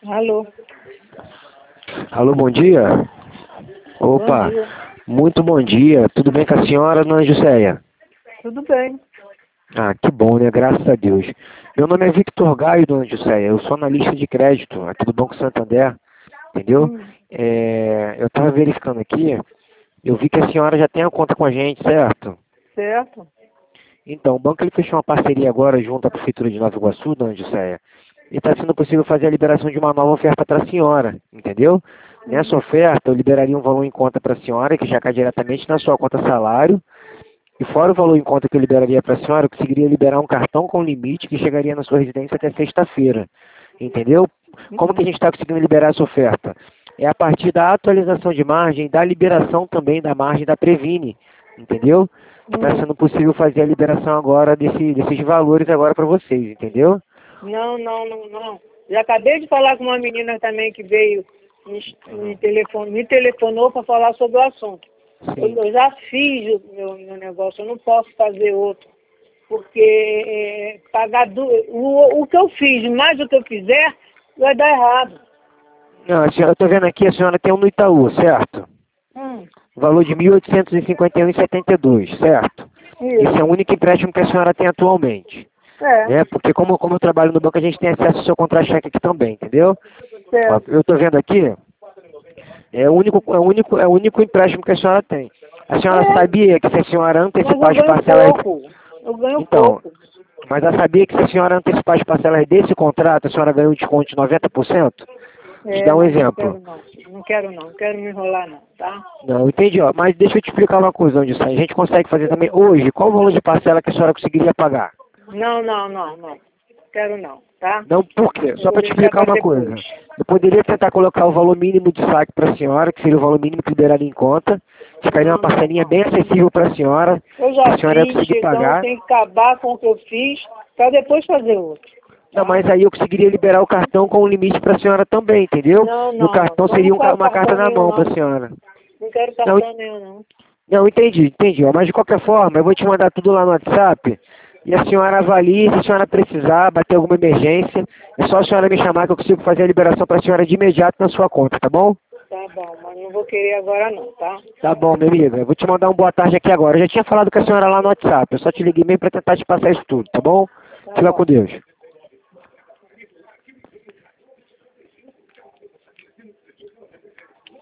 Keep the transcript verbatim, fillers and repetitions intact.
Alô? Alô, bom dia? Opa, Bom dia. muito bom dia. Tudo bem com a senhora, dona Jusceia? Tudo bem. Ah, que bom, né? Graças a Deus. Meu nome é Victor Gaio, dona Jusceia. Eu sou analista de crédito aqui do Banco Santander, entendeu? Hum, É, eu estava verificando aqui, eu vi que a senhora já tem a conta com a gente, certo? certo? Então, o banco ele fechou uma parceria agora junto à Prefeitura de Nova Iguaçu, dona Jusceia, e está sendo possível fazer a liberação de uma nova oferta para a senhora, entendeu? Nessa Hum, oferta, eu liberaria um valor em conta para a senhora, que já cai diretamente na sua conta salário, e fora o valor em conta que eu liberaria para a senhora, eu conseguiria liberar um cartão com limite que chegaria na sua residência até sexta-feira, entendeu? Como que a hum, gente está conseguindo liberar essa oferta? É a partir da atualização de margem, da liberação também da margem da Previne, entendeu? Que está hum. sendo possível fazer a liberação agora desse, desses valores agora para vocês, entendeu? Não, não, não, não. Já acabei de falar com uma menina também que veio, me, me, telefone, me telefonou para falar sobre o assunto. Eu, Sim. eu já fiz o meu, meu negócio, eu não posso fazer outro. Porque é, pagar du, o, o que eu fiz, mais o que eu fizer, vai dar errado. Não, a senhora, eu estou vendo aqui, a senhora tem um no Itaú, certo? Hum, Valor de mil oitocentos e cinquenta e um vírgula setenta e dois, certo? Esse é o isso. único empréstimo que a senhora tem atualmente, É, né? Porque como, como eu trabalho no banco, a gente tem acesso ao seu contra-cheque aqui também, entendeu? Ó, certo. eu estou vendo aqui, é o único, é o único, é o único empréstimo que a senhora tem. A senhora É, sabia que se a senhora mas antecipar eu as ganho parcelas... pouco. Eu ganho Então, pouco. mas ela sabia que se a senhora antecipar as parcelas desse contrato, a senhora ganha um desconto de noventa por cento? Te É, dar um mas eu não exemplo. quero não. Não quero não. Não quero me enrolar não, tá? Não, entendi, ó. Mas deixa eu te explicar uma coisa, onde sai. A gente consegue fazer também hoje. Qual o valor de parcela que a senhora conseguiria pagar? Não, não, não, não. Quero não, tá? Não, por quê? Eu Só vou para te deixar explicar para uma depois. coisa. Eu poderia tentar colocar o valor mínimo de saque para a senhora, que seria o valor mínimo que liberaria em conta. Ficaria uma Não, não, parcelinha bem não. acessível para a senhora, Eu que já a senhora ia fiz, conseguir então eu pagar. tenho que acabar com o que eu fiz para depois fazer outro, Não, tá? mas aí eu conseguiria liberar o cartão com o limite para a senhora também, entendeu? Não, E o não, não. cartão Então seria não um ca- quero uma carta cartão na nenhum mão para não. a senhora. Não quero Não, cartão nenhum não. não, entendi, entendi. Ó. Mas de qualquer forma, eu vou te mandar tudo lá no WhatsApp e a senhora avalie, se a senhora precisar, bater alguma emergência, é só a senhora me chamar que eu consigo fazer a liberação para a senhora de imediato na sua conta, tá bom? Tá bom, mas não vou querer agora não, tá? Tá bom, minha amiga. Eu vou te mandar um boa tarde aqui agora. Eu já tinha falado com a senhora lá no WhatsApp, eu só te liguei mesmo para tentar te passar isso tudo, tá bom? Tá Fica com bom. Deus.